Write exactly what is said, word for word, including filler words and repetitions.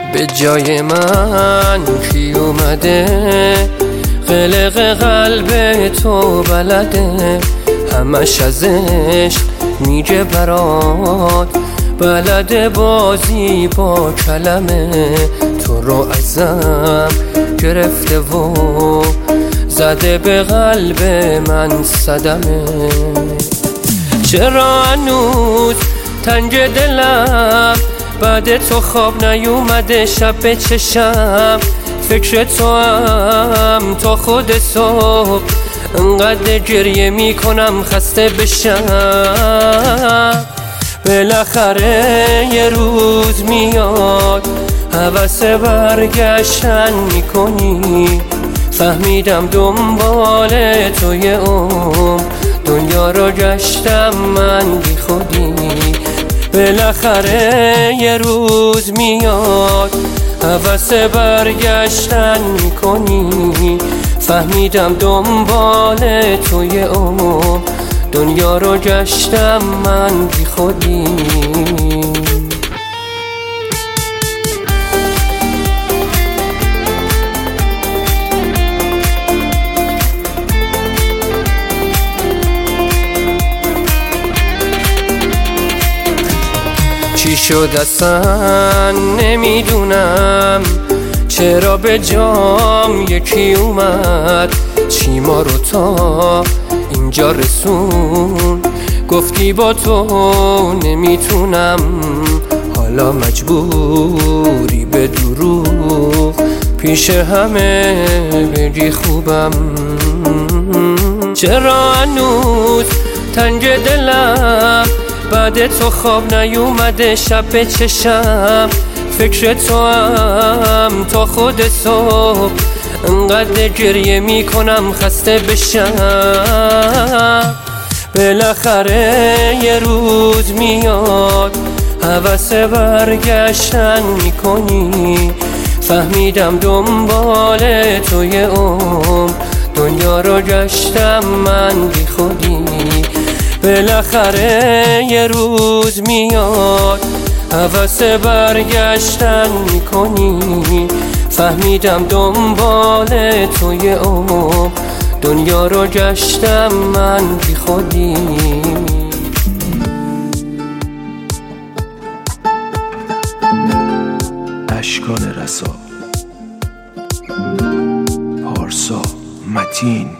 به جای من کی اومده قلق قلب تو بلده همش از عشق میگه برات بلده بازی با کلمه تو رو ازم گرفته و زده به قلب من صدمه چرا هنوز تنگ دلم بعد تو خواب نیومده شب به چشم فکر تو هم تا خود صبح انقدر گریه میکنم خسته بشم بالاخره یه روز میاد هوس برگشتن میکنی فهمیدم دنبال توی عمر دنیا رو گشتم من بی خودی بالاخره یه روز میاد هوس برگشتن میکنی فهمیدم دنبال توی عمر دنیا رو گشتم من بی خودی چی شد اصلا نمیدونم چرا به جام یکی اومد چی ما رو تا اینجا رسون گفتی با تو نمیتونم حالا مجبوری به دروغ پیش همه بگی خوبم چرا هنوز تنگ دلم بعد تو خواب نیومده شب به چشم فکر تو هم تا خود صبح انقدر گریه میکنم خسته بشم بالاخره یه روز میاد هوس برگشتن میکنی فهمیدم دنبال توی عمر دنیا رو گشتم من بی خودی بالاخره یه روز میاد هوس برگشتن میکنی فهمیدم دنبال توی عمر دنیا رو گشتم من بی خودی اشکان رسا پارسا متین